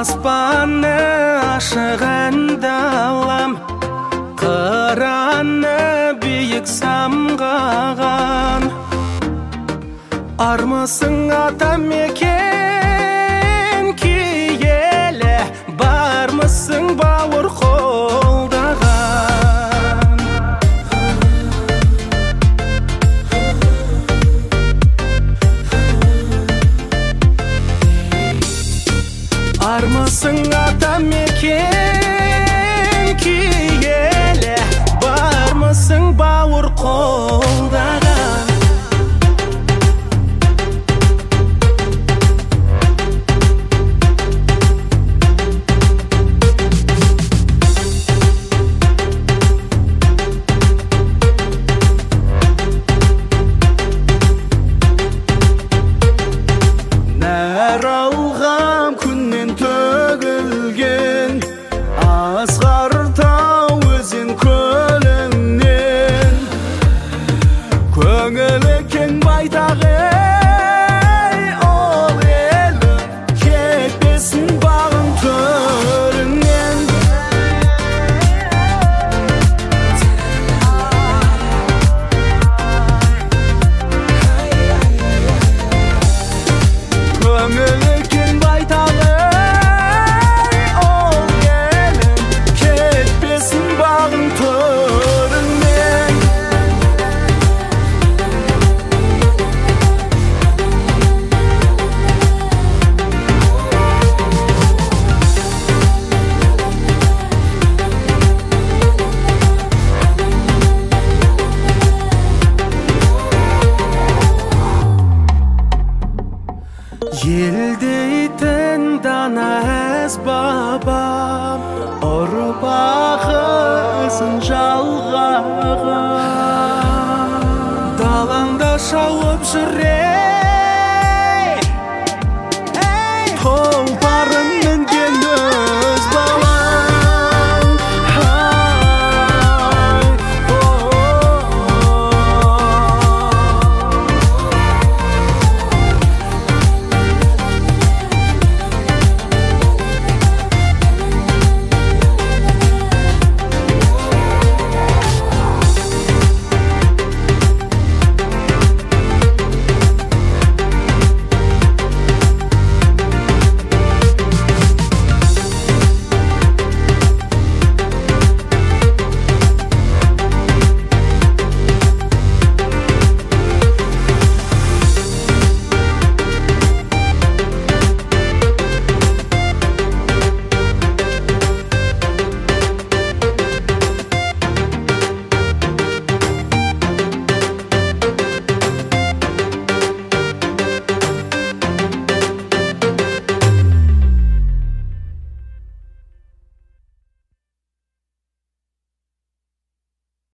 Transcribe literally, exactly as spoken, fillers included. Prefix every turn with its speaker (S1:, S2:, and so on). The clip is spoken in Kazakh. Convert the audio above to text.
S1: аспаны ашыған далам, қыраны биік самғаған. Армысың атамекен киелі, бармысың бауыр қолдаған. Армысың атамекен киелі, бармысың бауыр қолдаған. Алғам күннен төгілген асқар тау өзен көліңнен, көңілі кең байтақ ей ол елі, кетпесін бағың төріңнен. Көңілі кең байтақ ей ол елім, кетпесін бағың төріңнен. Ел дейтін дана әз бабам, ұрпағысын жалғаған. Далаңда шауып жүре